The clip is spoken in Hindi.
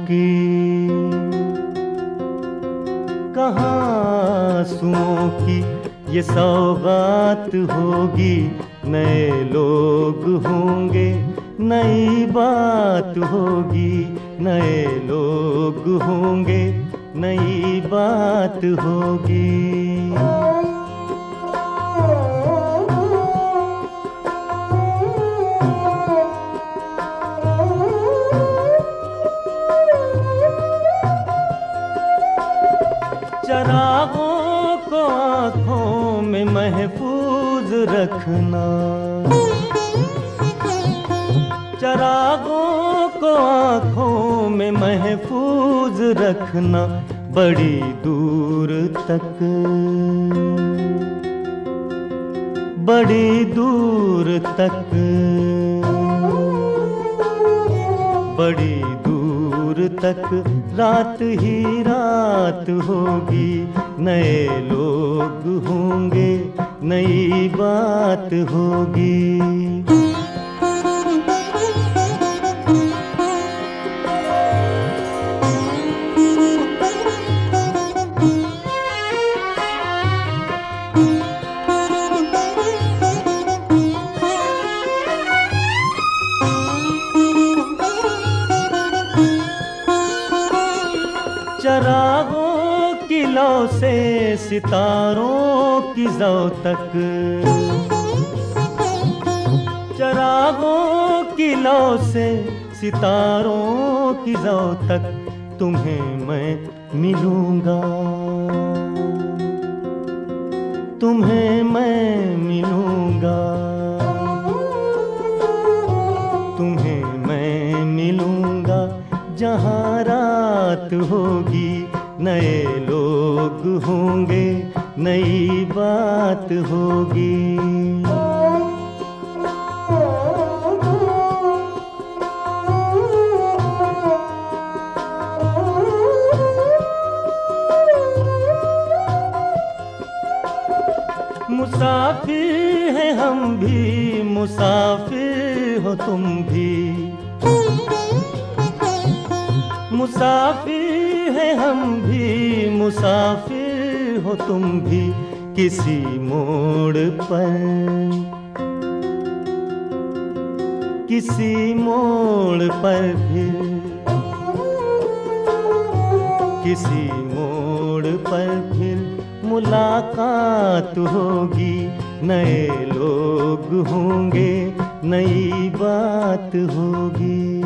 की, कहाँ आंसुओं की ये सौगात होगी। नए लोग होंगे, नई बात होगी। नए लोग होंगे, नई बात होगी। चरागों को आँखों में महफूज रखना, चरागों को आँखों में महफूज रखना। बड़ी दूर तक, बड़ी दूर तक, बड़ी दूर तक रात ही रात होगी। नए लोग होंगे, नई बात होगी। चरागों की लौ से सितारों की जौ तक, चरागों की लौ से सितारों की जौ तक तुम्हें मैं मिलूंगा, तुम्हें मैं मिलूंगा, तुम्हें मैं मिलूंगा। जहाँ रात होगी, नए लोग होंगे, नई बात होगी। मुसाफिर हैं हम भी, मुसाफिर हो तुम भी। मुसाफिर हैं हम भी, मुसाफिर हो तुम भी। किसी मोड़ पर, किसी मोड़ पर फिर, किसी मोड़ पर फिर मुलाकात होगी। नए लोग होंगे, नई बात होगी।